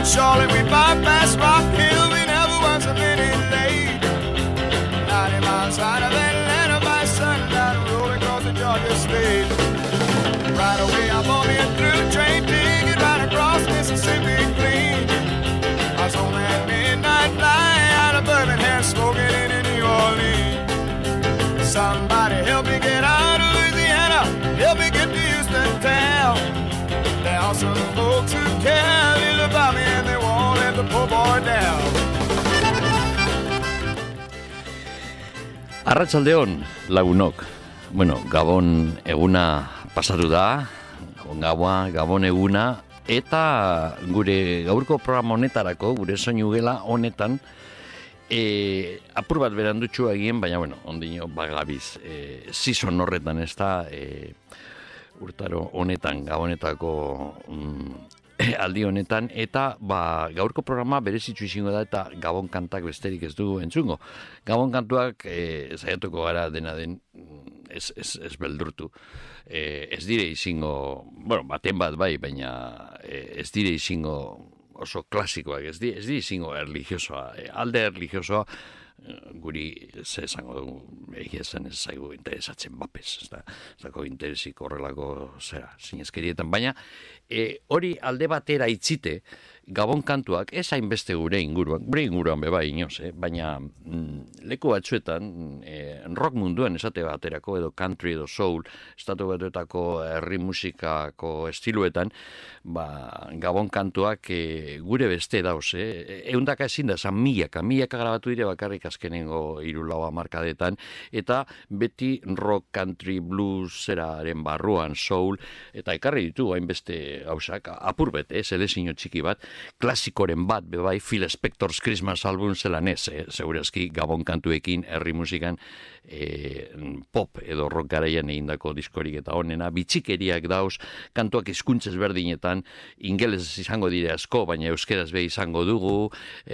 Charlotte, we bypassed Rock Hill, we never was a minute late. 90 miles out of Atlanta by sundown, rolling across the Georgia state. Right away, I bought me a through train ticket right across Mississippi clean. I was on that midnight flight out of Birmingham, smoking in New Orleans. Somebody help me get out of Louisiana, help me get to Houston town. There are some folks who care little about me and they won't let the poor boy down. Arratsaldeon, lagunok. Bueno, Gabon eguna pasatu da, Gabon gaua, Gabon eguna, eta gure gaurko programa honetarako, gure soinu gela honetan, apur bat berandutxu egin, baina, bueno, ondino bagabiz, season horretan ez da, urtaro honetan, Gabonetako aldi honetan, eta gaurko programa berezitzu izango da, eta Gabon kantak besterik ez dugu entzungo. Gabon kantuak saiatuko gara dena den, ez beldurtu. Ez dire izango, bueno, baten bat bai, baina ez dire izango oso klasikoak, ez dire izango erligiosoa, alde erligiosoa, guri ze esango dugu, egia zen ez zaigu interesatzen bapez, ez dako interesik horrelako zera, zinezkerietan, baina hori alde batera itzite, Gabon kantuak ez hainbeste gure inguruan beba inoz, baina leku batzuetan rock munduan esate baterako edo country edo soul, estatu batuetako herri musikako estiluetan, Gabon kantuak gure beste dauz, eundaka ezin da, milaka grabatu dire bakarrik azkenengo 3-4 hamarkadetan, eta beti rock, country, blues zeraren barruan, soul, eta ekarri ditu hainbeste hausak, apur bete, zelezino txiki bat, klasikoren bat, bebai, Phil Spector's Christmas album zelan ez, segurazki Gabon kantuekin herri musikan pop edo rock garaian egindako diskorik eta onena, bitxikeriak dauz, kantuak hizkuntzez berdinetan, ingelez izango dire asko, baina euskeraz be izango dugu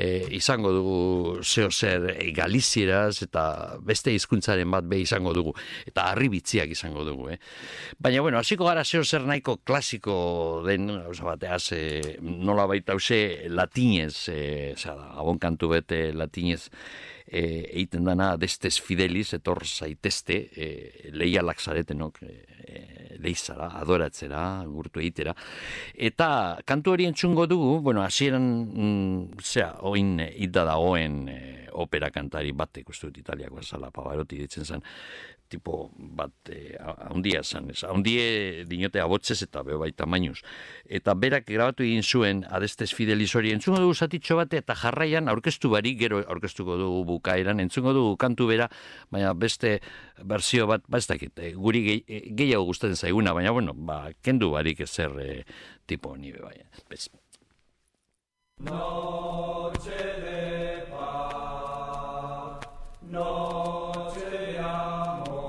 zeo zer galizieraz, eta beste hizkuntzaren bat be izango dugu, eta harri bitziak izango dugu, Baina, bueno, hasiko gara zeo zer nahiko klasiko den, bateaz, nola baita latinez, Gabon kantu bete latinez eiten dana destes fidelis, etor zaitezte, leialak zaretenok, leizara, adoratzera, gurtu egitera. Eta kantu hori entzungo dugu, bueno, hasieran, oin idda dagoen opera kantari bat, ikustu dut Italiako azala, Pavarotti ditzen zen, tipo bat haundia zen, haundie dinote abotzez eta baita mainuz. Eta berak grabatu egin zuen adestes fidelis hori, entzungo dugu zatitxo bat, eta jarraian aurkeztu barik, gero aurkeztuko dugu bukaeran, entzungo dugu kantu bera, baina beste berzio bat, ez dakit, guri gehiago gustatzen zaiguna, baina, bueno, kendu barik ezer tipo nibe, baina, bez. Noche de paz, noche de amor.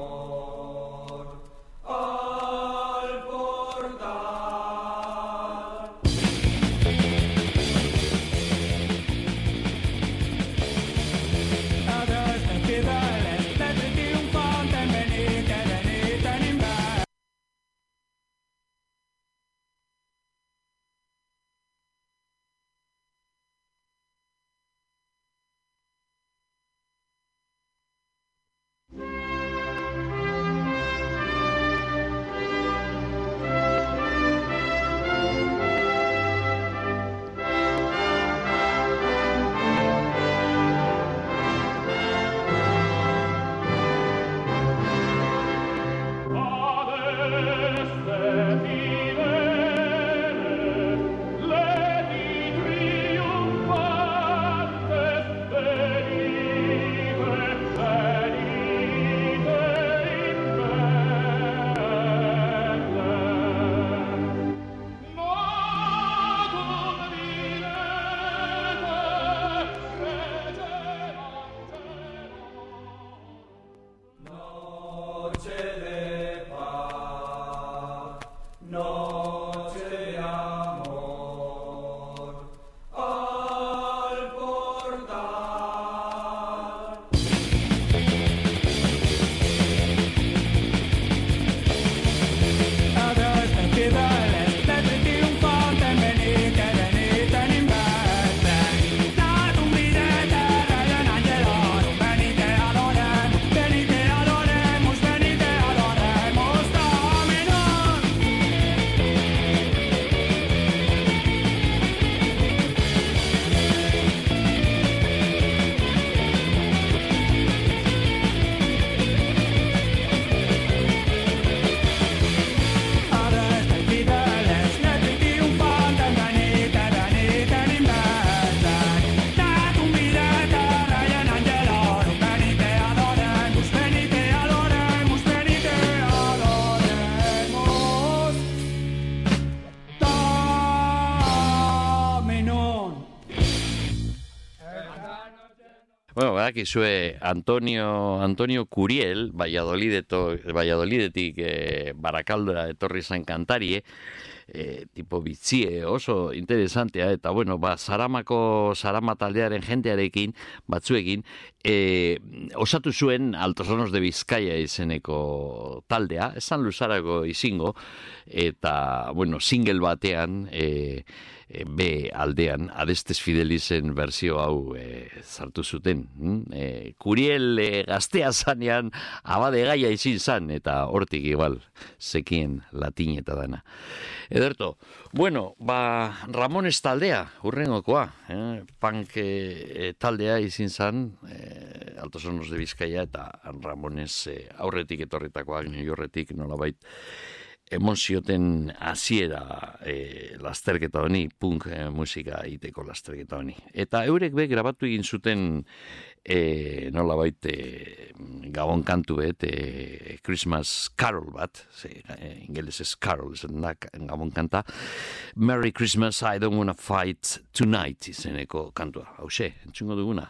badakizue Antonio Curiel, Valladolidetik Barakaldora etorri zen kantarie, tipo bitzie, oso interesantea, eta bueno, Sarama taldearen jentearekin, batzuekin, osatu zuen Altos Hornos de Bizkaia izeneko taldea, esan luzarako izingo, eta, bueno, single batean, B aldean, Adestes Fidelizen berzio hau zartu zuten. Curiel gaztea zanean abade gaia izin zan, eta hortik igual zekien latin eta dana. Ederto, bueno, Ramones taldea, hurrengokoa, punk taldea izin zan, Altos Hornos de Bizkaia, eta Ramones aurretik etorritakoak, New Yorketik nolabait, emozioten hasiera lasterketa honi, punk musika egiteko lasterketa honi. Eta eurek be grabatu egin zuten nolabait gabon kantu bet, Christmas Carol bat, ingelesez Carol, gabon kanta, Merry Christmas, I don't wanna fight tonight, izeneko kantua. Hauxe, entzungo duguna.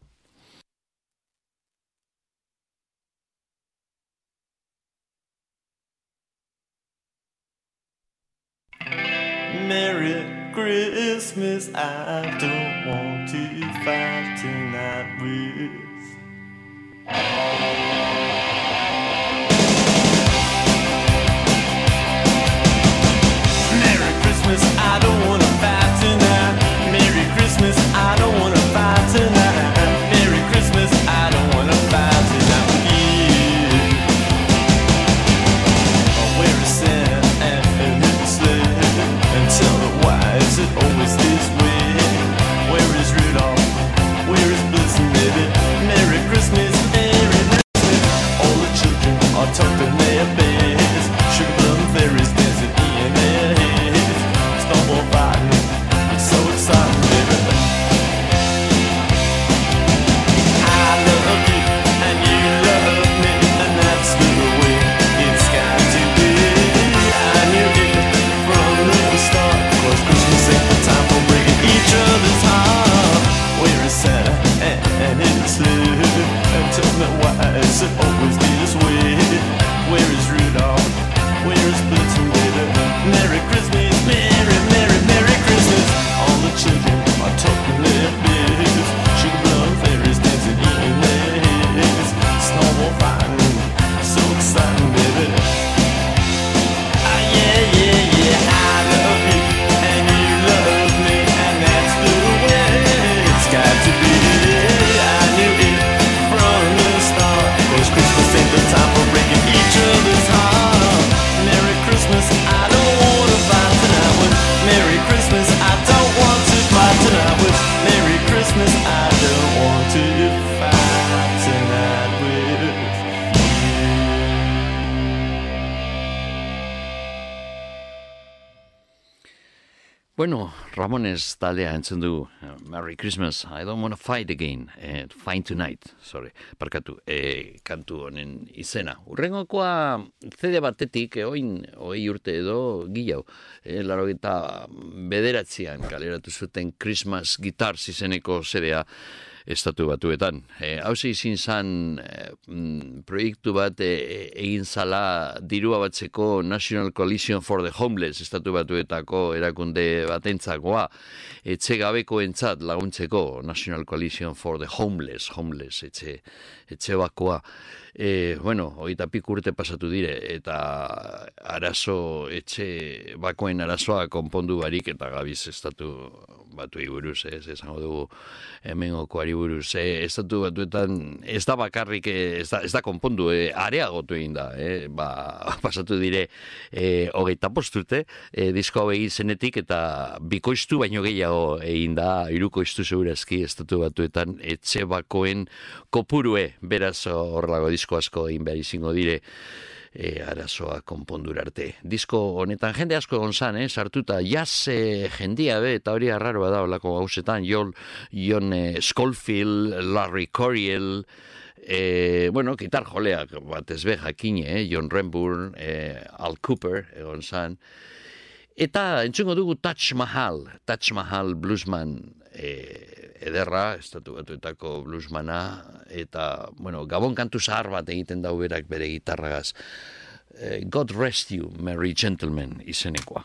Merry Christmas, I don't want to fight tonight with. Merry Christmas, I don't want to fight tonight. Merry Christmas, I don't want to fight tonight. Merry Christmas, I don't want to fight tonight with you. Where is Santa and his sleigh? And tell me why is it always this way? Where is Rudolph? Where is Blitzen, baby? Merry Christmas, Merry Christmas. All the children are tucked in their beds. Sugar plum fairies dancing in their heads. Snowball fighting, it's so exciting, baby. I love you and you love me, and that's the way it's got to be. I knew it from the start, 'cause Christmas ain't the time for breaking each other's heart. Where is Santa and his sleigh? And tell me why is it always this way? Where is Rudolph? Where is Blitzen, baby? Merry Christmas, Merry, Merry, Merry Christmas. All the children are talking their beds. Sugar plum fairies dancing in their heads. Snowball fighting, so exciting, baby. Yeah, yeah, yeah, I love you and you love me, and that's the way it's got to be. I knew it from the start, 'cause Christmas ain't the time for breaking each other's heart. Merry Christmas, I don't want to fight tonight with. Merry Christmas, I don't want to fight tonight with. Merry Christmas, I don't want to fight tonight with. Bueno, Ramones taldea entzun du. Merry Christmas, I don't wanna fight again. Fight tonight, sorry, parkatu, kantu honen izena. Urrengokoa CD batetik, hogei urte edo gilau, 89an kaleratu zuten Christmas Guitars izeneko CD-a Estatu Batuetan. Hauze izin zan proiektu bat egin zala dirua batzeko National Coalition for the Homeless Estatu Batuetako erakunde batentzakoa, etxe gabeko entzat laguntzeko National Coalition for the Homeless, etxe bakoa. Bueno, 25 urte pasatu dire, eta arazo, etxe bakoen arazoa konpondu barik, eta gabiz Estatu Batuei buruz, esango dugu hemengokoari buruz. Estatu Batuetan ez da bakarrik, ez da konpondu, areagotu egin da, pasatu dire 25 urte, disko hau egin zenetik, eta bikoiztu baino gehiago egin da, hirukoiztu segurazki Estatu Batuetan etxe bakoen kopurue, beraz horrelago disko asko egin behar izango dire, arazoa konpondur arte. Disko honetan jende asko egon zan, sartuta jazz jendia be, eta hori arraroa da olako gauzetan, John Scofield, Larry Coryell, bueno, gitar joleak bat ez be jakine, John Renbourn, Al Cooper egon zan, eta entzungo dugu Taj Mahal Bluesman ederra, Estatu Batuetako bluesmana, eta, bueno, Gabon kantu zahar bat egiten dau berak bere gitarragaz. God Rest You, Merry Gentlemen izenekoa.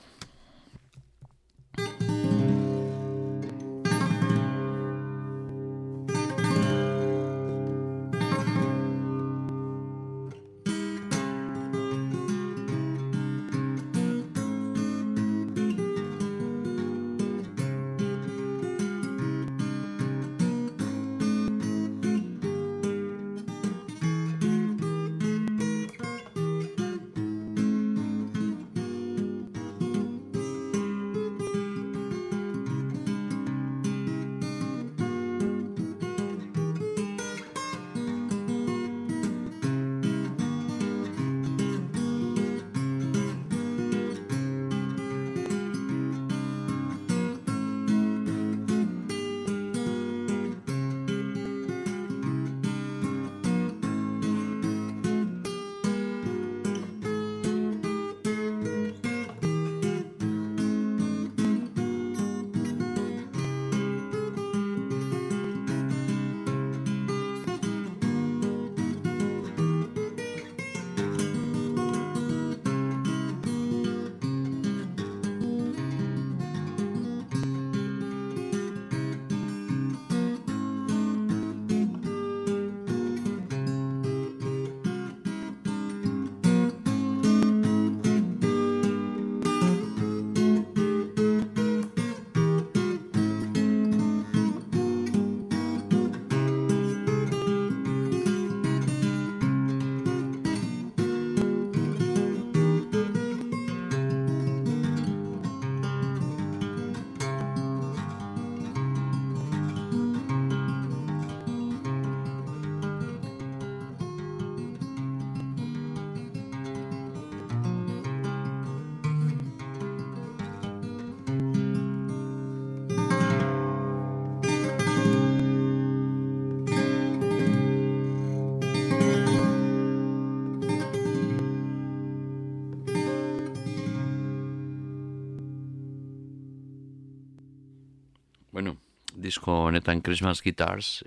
Bueno, disko honetan Christmas Guitars,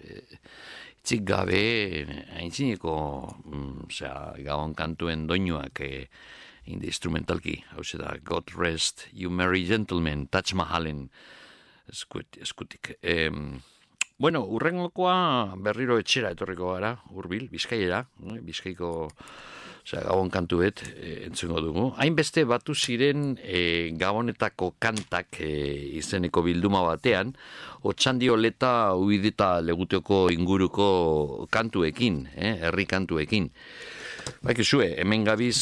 itzik gabe, haintzineko, Gabon kantuen doinuak instrumentalki, hau da, God Rest You Merry Gentlemen, Taj Mahalen eskutik. Bueno, urrengokoa berriro etxera etorriko gara, hurbil, Bizkaiera, Bizkaiko Gabon kantuet entzungo dugu. Hainbeste batu ziren Gabonetako kantak izeneko bilduma batean, Otxandioleta Uidita Leguteoko inguruko kantuekin, herri kantuekin. Bakizue, hemen gabiz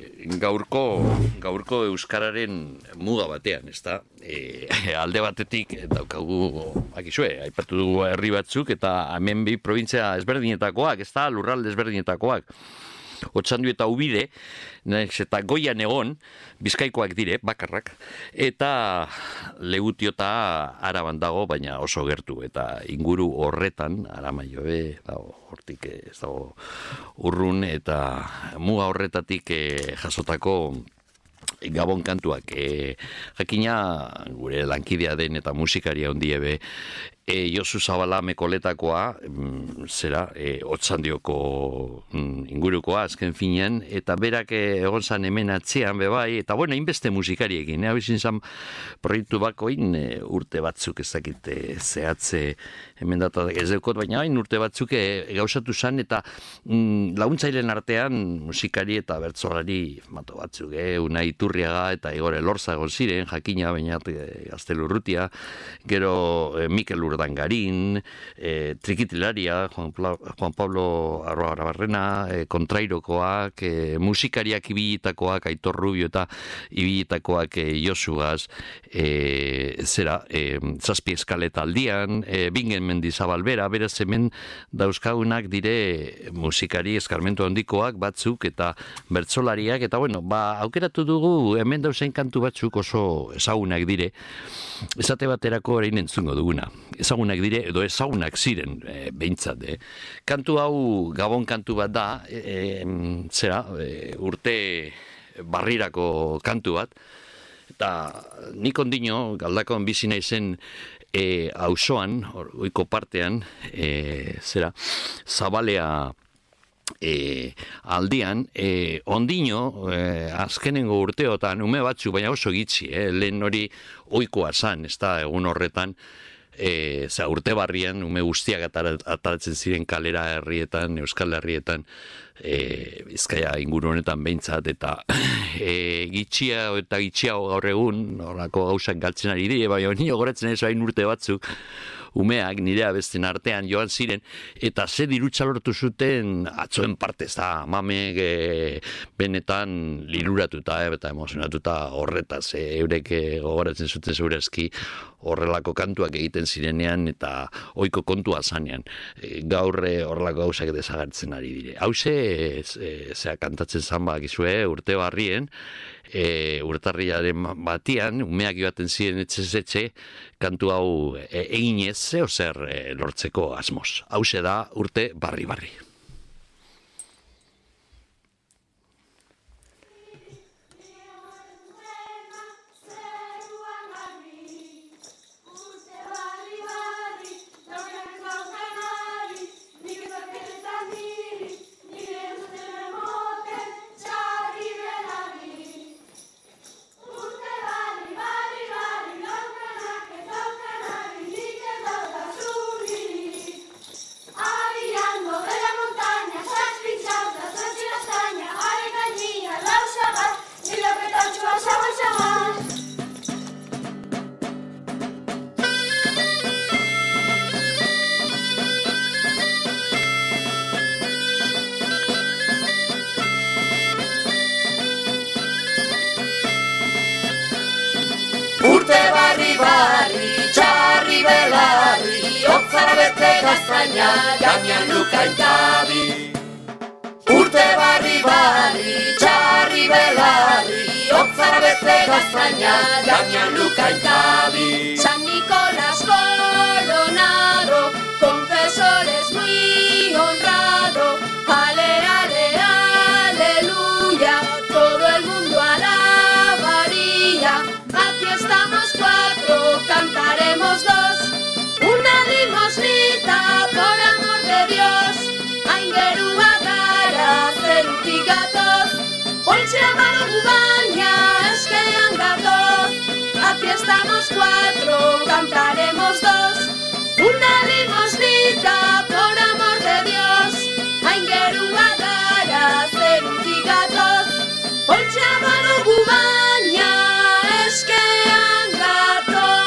gaurko euskararen muga batean, ezta? Alde batetik daukagu, bakizue, aipatu dugu herri batzuk eta hemen bi provintzia ezberdinetakoak, ezta? Lurralde ezberdinetakoak. Otxandio eta Ubide, eta Goian egon, Bizkaikoak dire, bakarrak, eta Legutiota Araban dago, baina oso gertu, eta inguru horretan, Aramaiobe, hortik ez dago urrun, eta muga horretatik jasotako Gabon kantuak. Jakina, gure lankidea den eta musikaria hondiebe, Josu Zabala Mekoletakoa, Otxandioko ingurukoa, azken finean, eta berak egon zan hemen atzean, bebai, eta bueno, inbeste musikariekin, abizin zan proiektu bakoin urte batzuk ez dakit zehatze hemen datatak ez deukot, baina hain urte batzuk gauzatu zan, eta laguntzailen artean musikari eta bertsolari mato batzuk, Unai Iturriaga eta Igor Elorzagon ziren, jakina, baina Gaztelurrutia, gero Mikel Urdangarin, Trikitilaria, Juan Pablo Arroa-Barrena, Kontrairokoak, musikariak ibilitakoak, Aitor Rubio eta ibilitakoak Josugaz, Zazpi Eskaleta aldian, Bingen Mendizabal bera, beraz hemen dauzkagunak dire musikari eskarmentu handikoak batzuk eta bertsolariak, eta bueno, aukeratu dugu hemen dauzen kantu batzuk oso ezagunak dire, esate baterako orain entzungo duguna. Ezagunak dire, edo ezagunak ziren, behintzat. Kantu hau Gabon kantu bat da, urte barrirako kantu bat, eta nik ondino, Galdakon bizi naizen auzoan, ohiko partean, Zabalea aldian, ondino, azkenengo urteotan, ume batzu, baina oso gitxi, lehen hori ohikoa zan, ez da, egun horretan, urte barrian, ume guztiak ataratzen ziren kalera herrietan, Euskal Herrietan, Bizkaia inguru honetan behintzat, eta gitxia eta gitxiago gaur egun, horrako gauzak galtzen ari dire, baina nio goratzen ez hain urte batzuk, umeak nire abesten artean joan ziren, eta ze dirutza lortu zuten atzoen partez da, mamek benetan liluratuta eta emozionatuta horretaz, eurek gogoratzen zuten zeurezki horrelako kantuak egiten zirenean eta ohiko kontua zanean. Gaur horrelako gauzak desagertzen ari dire. Hauze, zea kantatzen zan bakizue urte barrien, urtarriaren batian, umeak joaten ziren etxe, kantu hau eginez zeo zer lortzeko asmoz. Hauze da urte barri. Txarri belarri, otzara bete gaztaina, gainean lukain tabi. Urte barri, txarri belarri, otzara bete gaztaina, gainean lukain tabi. San Nicolás coronado, confesores muy honrado, ale, ale, aleluya, todo el mundo alabaría. Aquí estamos cuatro, cantaremos dos, una limosnita por amor de Dios. Aingerua gara zerutik gatoz, poltsia badugu baina eskean gatoz. Aquí estamos cuatro, cantaremos dos, una limosnita por amor de Dios. Aingerua gara zerutik gatoz, poltsia badugu baina eskean gatoz.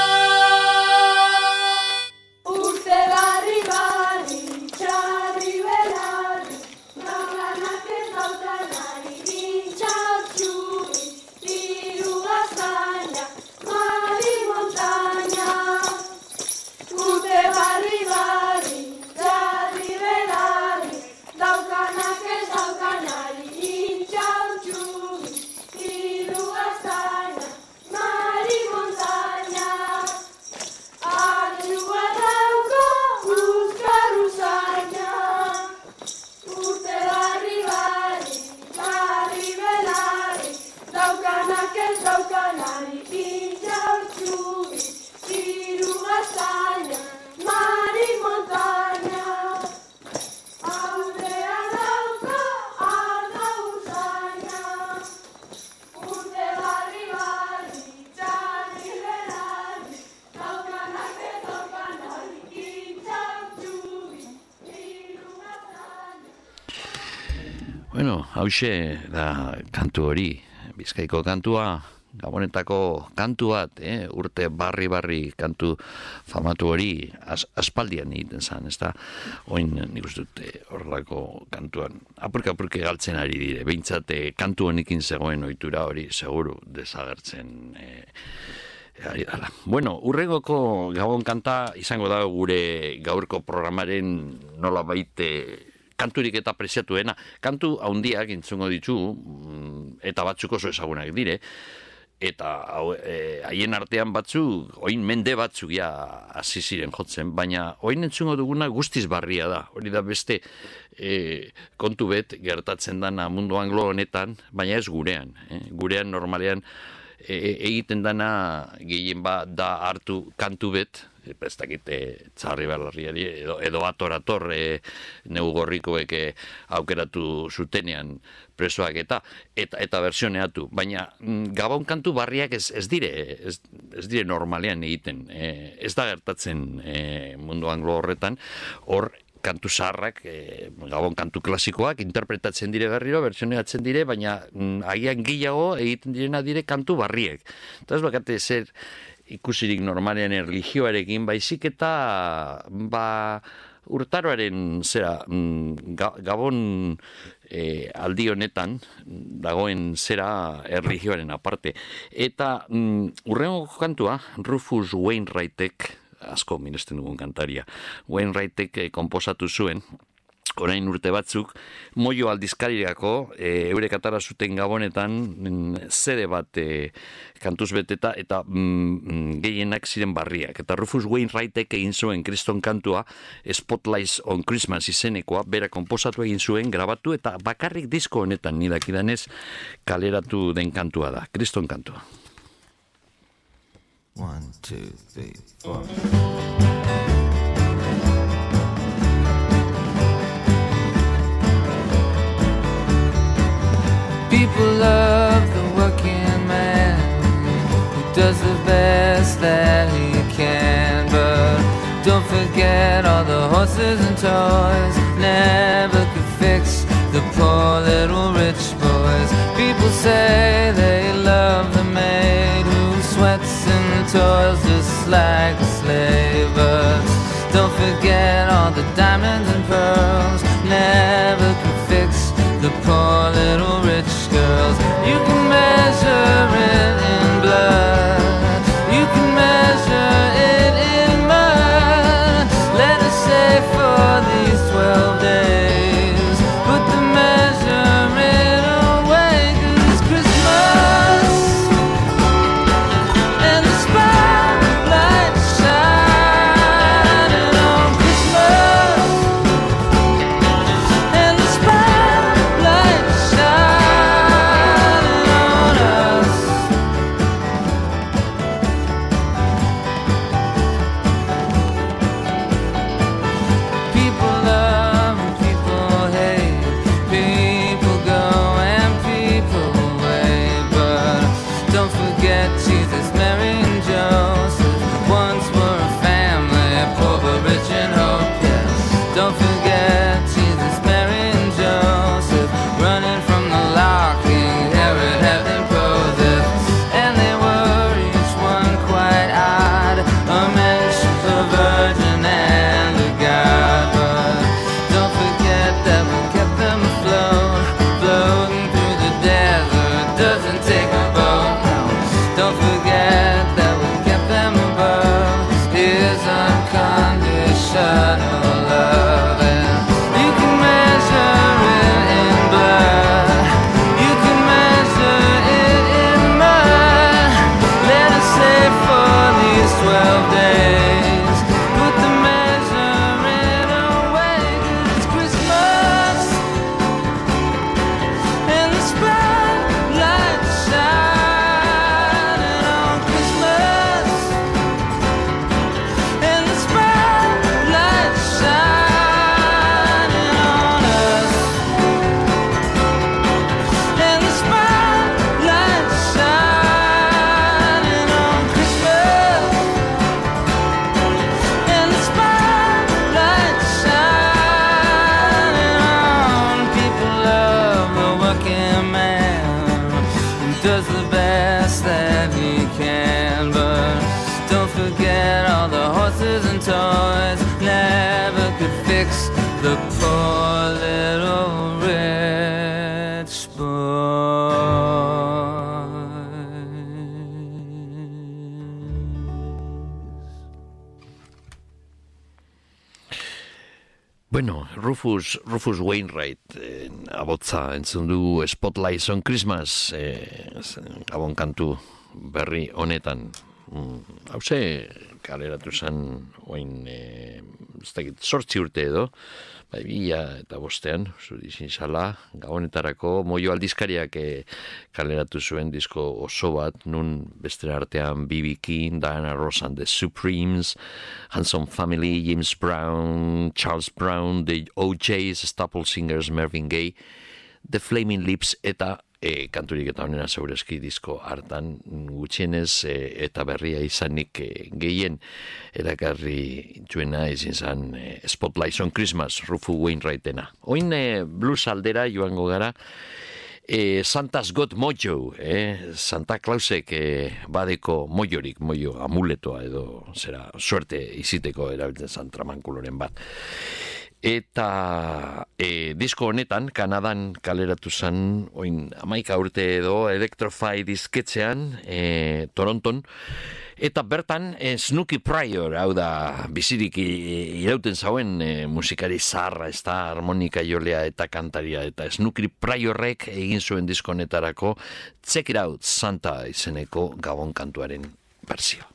Urte barri, txarri belarri, gauranak ez daukanari, intxautxuri, diru gaztaina, mari montaña. Urte barri, txarri belarri, daukanak ez daukanari, intxautxuri, diru gaztaina, mari montaña. Artxua dauko uzkar usaina, urte barri, txarri belarri, daukanak ez daukanari, intxautxuri, diru gaztaina, mari montaña. Aldea dauko ardo usaina, urte barri, txarri belarri, daukanak ez daukanari, intxautxuri, diru gaztaina. Bueno, hauxe da kantu hori, Bizkaiko kantua, Gabonetako kantu bat, urte barri kantu famatu hori aspaldian egiten zen, ez da? Oin nik uste dut horrelako kantuan apurke galtzen ari dire, behintzat kantu honekin zegoen ohitura hori seguru desagertzen ari dala. Bueno, urrengoko Gabon kanta izango da gure gaurko programaren nolabait kanturik eta preziatuena. Kantu haundiak entzungo ditu, eta batzuk oso ezagunak dire, eta haien artean batzuk, oin mende batzuk ja hasi ziren jotzen, baina oin entzungo duguna guztiz barria da. Hori da beste kontu bet gertatzen dana mundu anglo honetan, baina ez gurean. Gurean normalean egiten dana gehien da hartu kantu bet, ez dakit txarri berlarriari edo atorator neu gorrikoek aukeratu zutenean presoak eta versioneatu, baina Gabon kantu barriak ez dire normalean egiten, ez da gertatzen mundu anglo horretan, hor kantu zaharrak, Gabon kantu klasikoak, interpretatzen dire berriro, versioneatzen dire, baina agian gehiago egiten direna dire kantu barriek. Eta ez bakate zer ikusirik normalean erlijioarekin, baizik eta urtaroaren zera, Gabon aldi honetan dagoen zera erlijioaren aparte. Eta urrengo kantua, Rufus Wainwrightek, asko miresten dugun kantaria, Wainwrightek konposatu zuen, orain urte batzuk, Moio aldizkarirako eurek atara zuten Gabonetan zede bat kantuz beteta eta gehienak ziren barriak. Eta Rufus Wainwrightek egin zuen kriston kantua Spotlights on Christmas izenekoa, bera konposatu egin zuen, grabatu eta bakarrik disko honetan nidakidanez kaleratu den kantua da, kriston kantua. 1, 2, 3, 4. People love the working man who does the best that he can, but don't forget all the horses and toys never could fix the poor little rich boys. People say they love the maid who sweats and toils just like a slave, but don't forget all the diamonds and pearls never could fix the poor little rich girls. You can measure it in blood, you can measure it in mud. Let us say for these 12 days, put the measurement away, 'cause Christmas and the spotlight shining on Christmas and the spotlight shining on us. People love and people hate, people go and people wait, but don't forget Jesus, Mary and Joseph once were a family, poor but rich in hope, yes. Don't forget Jesus, Mary and Joseph running from the law, King Herod had them posed, and they were each one quite odd, a mensch, a virgin and a god, but don't forget that we kept them afloat, floating through the desert, doesn't take a boat, no. Don't forget that we kept them above His unconditional love. And you can measure it in blood, you can measure it in mud. Let us say for these 12 days, put the measurement away, 'cause it's Christmas and the spotlight shining on Christmas and the spotlight shining on us and the spotlight shining on Christmas and the spotlight shining on. People love the working man who does the best that he can, but don't forget all the horses and toys never could fix the poor little rich Bueno, Rufus Wainwright abotza entzun du Spotlights on Christmas Gabon kantu berri honetan. Hauze, kaleratu zen, oin, ez dakit, 8 urte edo, 2005, zudizin zala, gabonetarako, Moio aldizkariak kaleratu zuen disko oso bat, nun bestera artean B.B. King, Diana Ross and the Supremes, Hanson Family, James Brown, Charles Brown, the OJs, Staple Singers, Marvin Gaye, The Flaming Lips, eta kanturik eta honena zeurezki disko hartan gutxienez eta berria izanik gehien erakarri juena izin zan Spotlights on Christmas, Rufu Wainwrightena. Oin blues aldera joango gara, Santa's Got Mojo, Santa Clausek badeko mojo amuletoa edo zera suerte iziteko erabiltzen zan tramankuloren bat. Eta disko honetan, Kanadan kaleratu zen, oin 11 urte edo, Electrify disketzean, Toronton, eta bertan Snooky Pryor, hau da, bizirik irauten zauen musikari zaharra, ez da, harmonika jolea eta kantaria, eta Snooky Pryorrek egin zuen disko honetarako Check It Out Santa izeneko Gabon kantuaren berzio.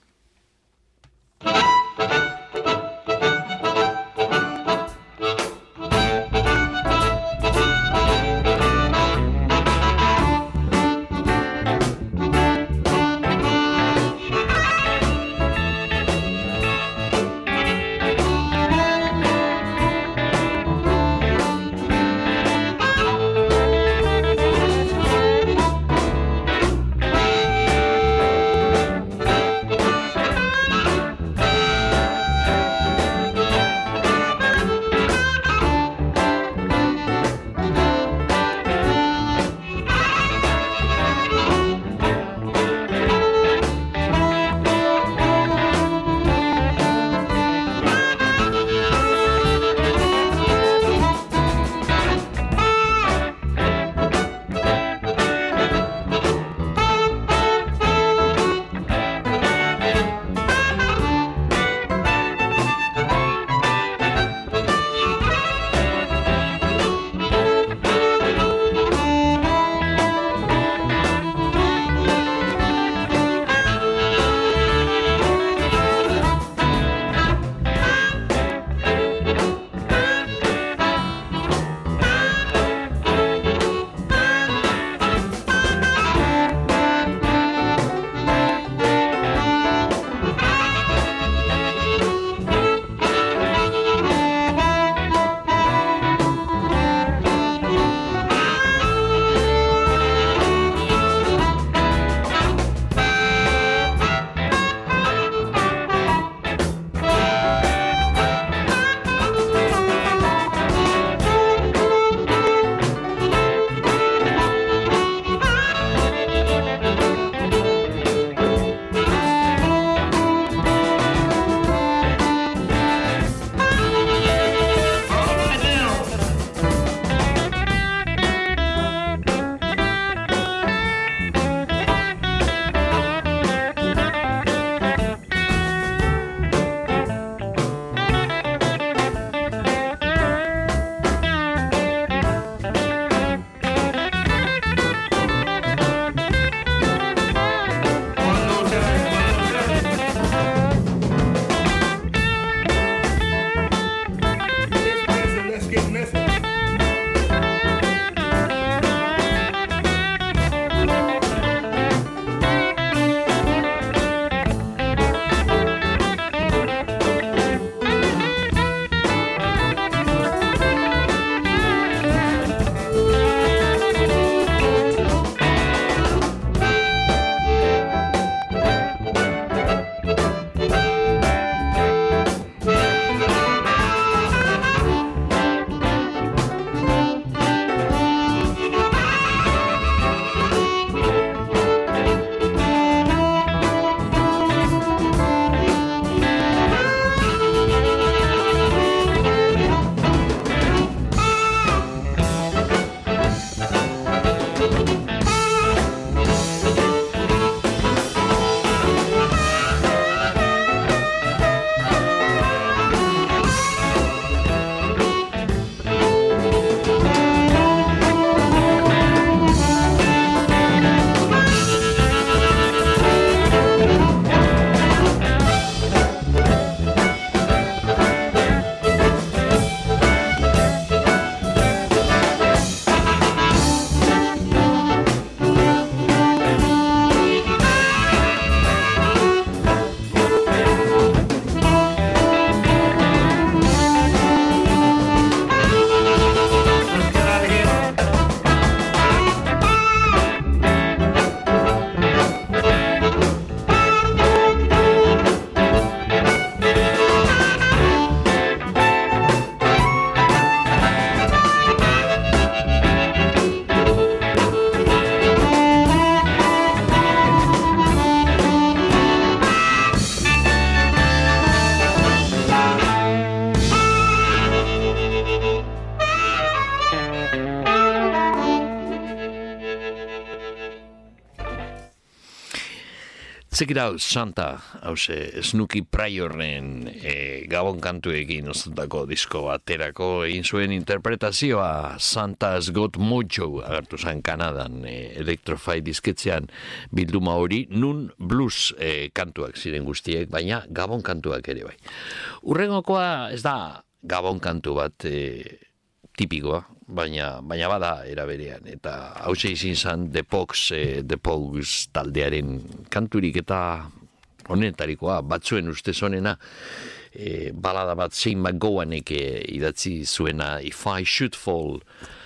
Check it out, Santa, hause, Snooki Pryorren Gabon kantuekin ostutako disko baterako egin zuen interpretazioa Santa's Got Mojo agertu zen Kanadan Electrify disketzean bilduma hori nun blues kantuak ziren guztiek, baina Gabon kantuak ere bai. Urrengokoa ez da Gabon kantu bat tipikoa, baina bada eraberean, eta hause izin zen The Pogues taldearen kanturik eta honetarikoa, batzuen ustez honena, balada bat Shane McGowanek idatzi zuena If I Should Fall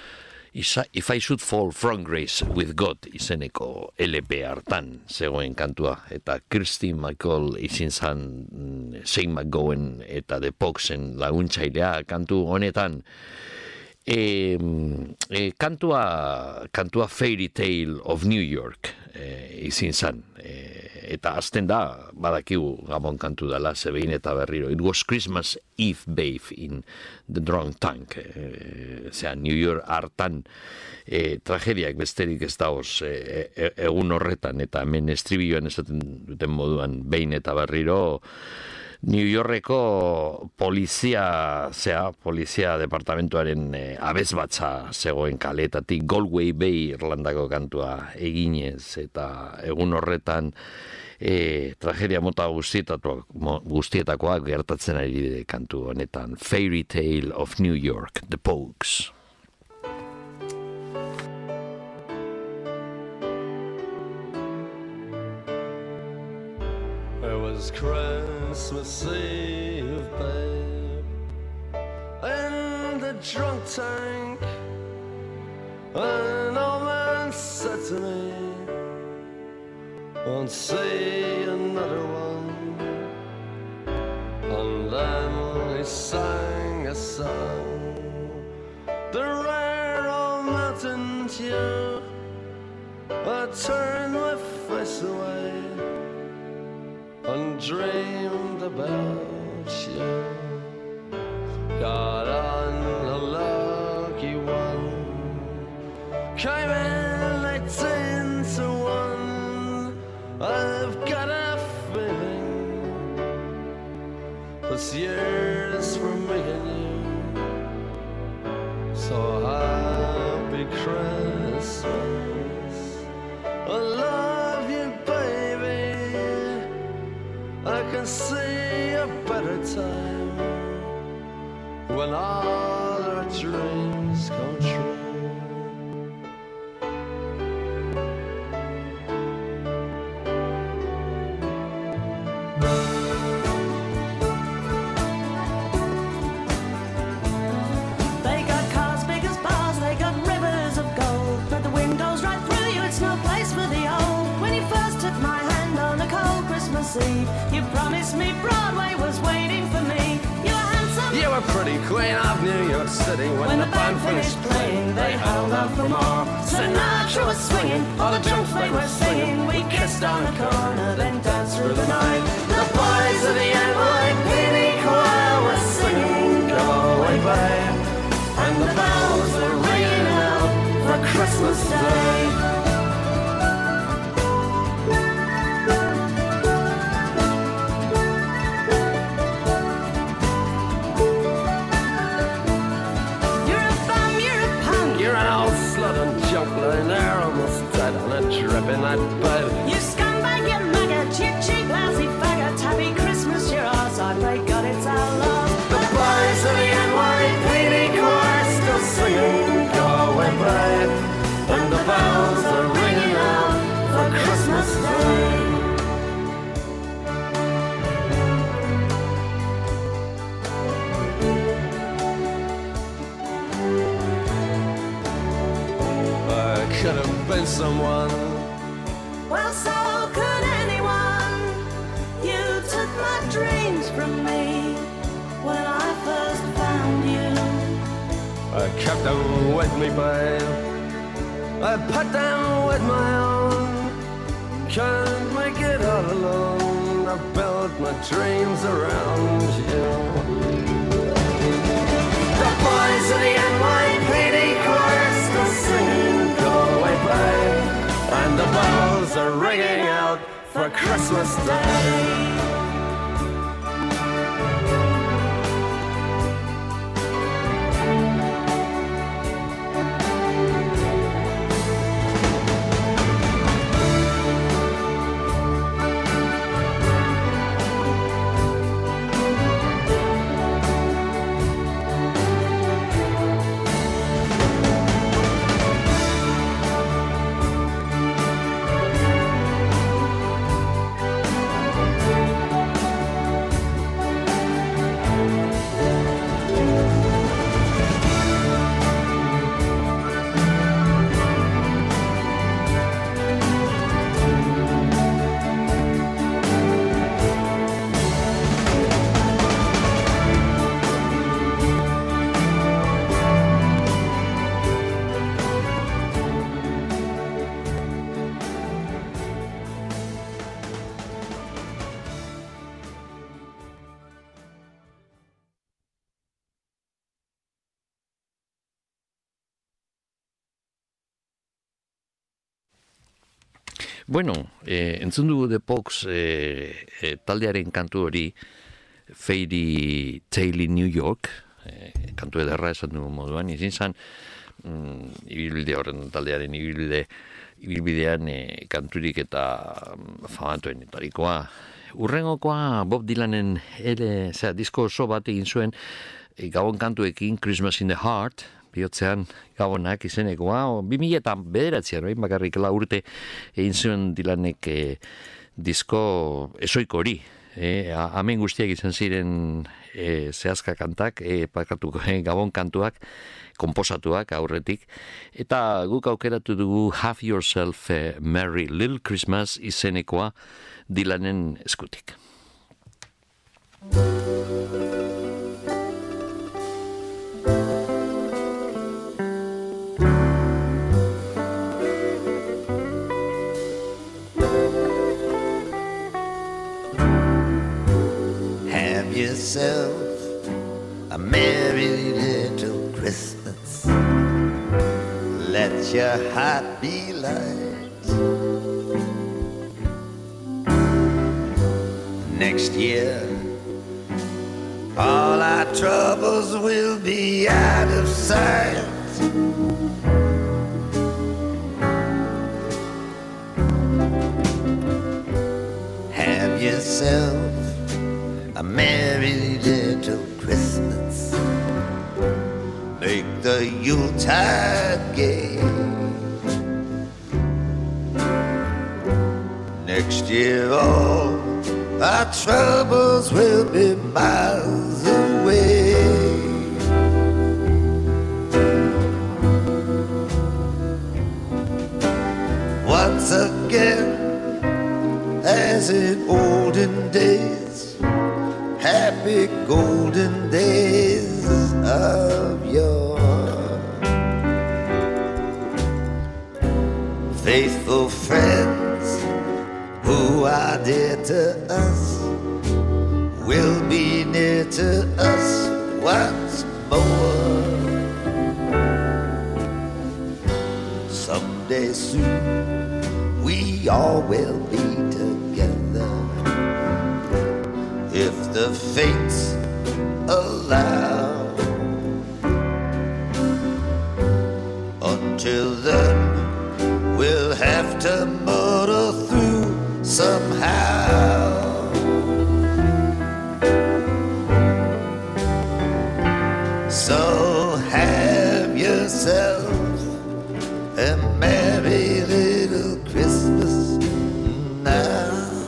from Grace with God izeneko LP hartan zegoen kantua, eta Kirsty MacColl izin zen Shane McGowan eta The Poguesen laguntzailea kantu honetan. Kantua Fairy Tale of New York izin zan, eta azten da badakigu Gabon kantu dela zebein eta berriro. It was Christmas Eve babe in the drunk tank, New York hartan tragediak besterik ez daoz egun horretan, eta hemen estribilloan esaten duten moduan behin eta berriro New Yorkeko polizia departamentuaren abesbatza zegoen kaletatik Galway Bay Irlandako kantua eginez, eta egun horretan tragedia mota guztietakoak gertatzen ari dire kantu honetan. Fairy Tale of New York, The Pogues. It was Christmas Eve, babe, in the drunk tank. An old man said to me, won't see another one. And then he sang a song, the rare old mountain tune. I turned my face away and dreamed about you. Got on a lucky one, came in 18 to 1. I've got a feeling this year's for me and you. So happy Christmas, I love you, baby. I can see a better time when all our dreams come true. They got cars big as bars, they got rivers of gold, but the wind goes right through you, it's no place for the old. When you first took my hand on a cold Christmas Eve, you promised me Broadway was waiting for me. You were handsome, You were pretty queen of New York City. When the band finished playing, they held out for more. Sinatra was swinging, all the drums they were singing. We kissed on the corner, then danced through the night. The boys of the NYPD choir were singing, "Go Away, Babe," and the bells were ringing out for Christmas Day. You're a bum, you're a punk, You're an old slut and junk lying there almost dead on a dripping that bed. you scumbag, you maggot, you cheap, lousy faggot. Happy Christmas, you're ours, I pray God it's our love. The boys of the NYPD choir still singing, "Go Away, Babe," and the bells are ringing out for Christmas Day. I could have been someone. Well, so could anyone. You took my dreams from me when I first found you. I kept them with me, babe. I put them with my own. Can't make it all alone. I built my dreams around you. The boys of the NYPD chorus still singing, "Go Away, Babe," and the bells are ringing out for Christmas Day. Bueno, entzun dugu The Pogues taldearen kantu hori Fairy Tale in New York, kantu ederra esan dugu moduan, izin zan ibilbide horren taldearen ibilbidean kanturik eta famatuen etarikoa. Urrengokoa Bob Dylanen disko oso bat egin zuen gabon kantuekin Christmas in the Heart, bihotzean gabonak izenekoa, 2009an, orain bakarrik 4 urte egin zuen Dylanek disko esoiko hori. Hemen guztiak izan ziren zehazka kantak, gabon kantuak, komposatuak aurretik, eta guk aukeratu dugu Have Yourself a Merry Little Christmas izenekoa Dylanen eskutik. Yourself a merry little Christmas. Let your heart be light. Next year, all our troubles will be out of sight. Have yourself a merry little Christmas. Make the Yuletide gay. Next year all our troubles will be miles away. Once again, as in olden days, happy golden days of yore. Faithful friends who are dear to us will be near to us once more. Someday soon we all will be together, if the fates allow. Until then, we'll have to muddle through somehow. So have yourself a merry little Christmas now.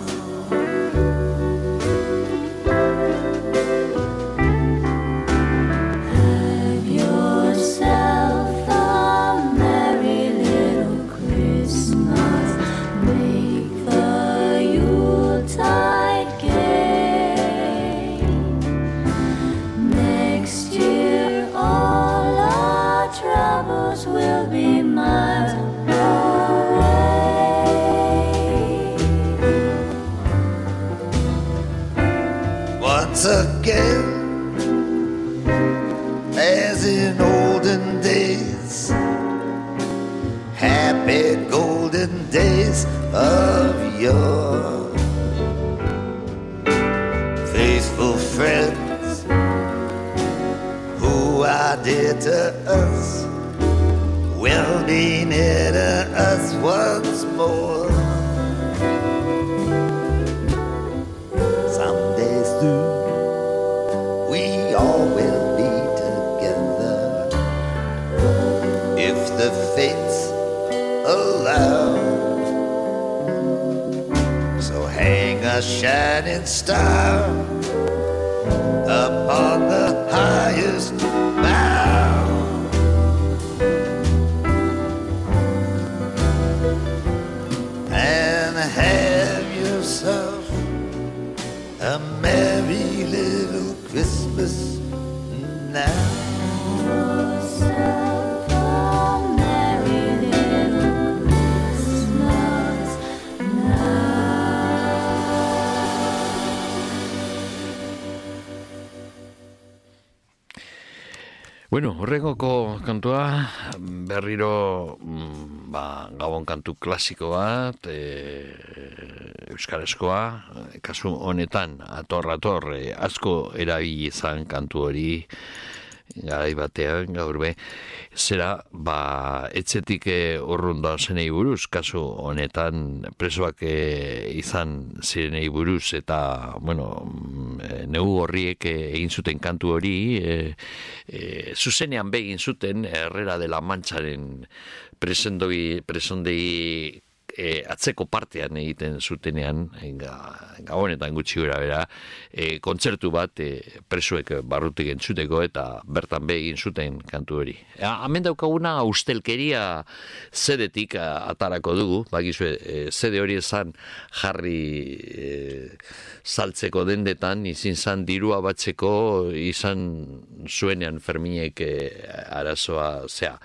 Again, as in olden days, happy golden days of your faithful friends who are dear to us will be near to us once more. Someday soon we all will be together if the fates allow. So hang a shining star upon the highest bough. And have yourself a merry little Christmas now. Bueno, horrengoko kantua berriro gabon kantu klasiko bat, euskarazkoa, kasu honetan ator asko erabili izan kantu hori garai batean gaur be zera etzetik urrunda zenei buruz, kasu honetan presoak izan zirenei buruz eta negu horriek egin zuten kantu hori zuzenean begin zuten Herrera de la Mancharen presondei atzeko partean egiten zutenean gabonetan gutxi gora bera kontzertu bat presoek barrutik entzuteko eta bertan egin zuten kantu hori. Hemen daukaguna ustelkeria zedetik atarako dugu, bakizue zede hori esan jarri saltzeko dendetan, izin zan dirua batzeko izan zuenean Ferminek arazoa zea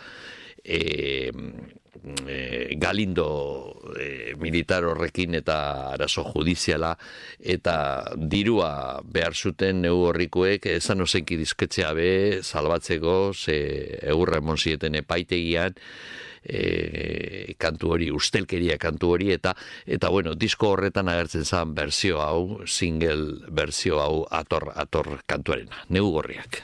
Galindo militar horrekin eta arazo judiziala eta dirua behar zuten neu horrikuek esan ozenki dizketzea be salbatzeko ze egurra emon zieten epaitegian kantu hori, ustelkeria kantu hori eta disko horretan agertzen zen berzio hau, single berzio hau ator kantuarena, neu gorriak.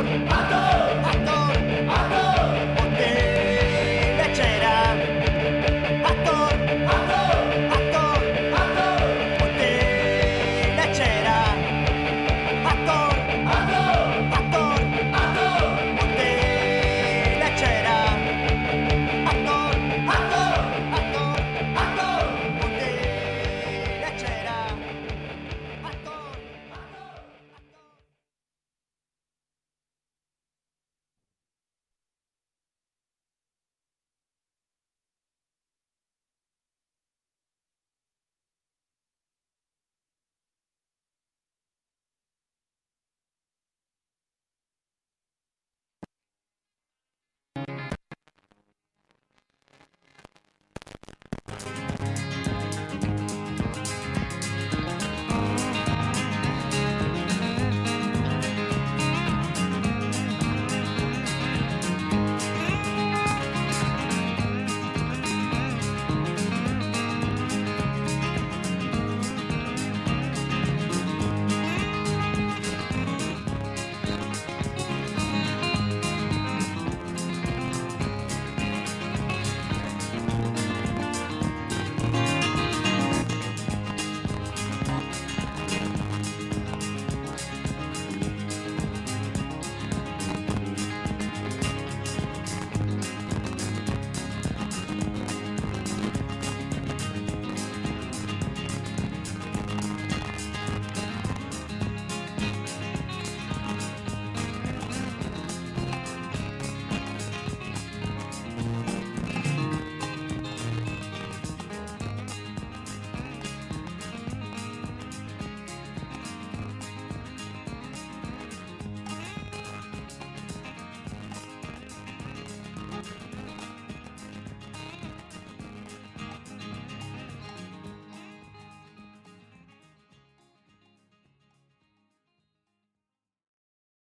Pato.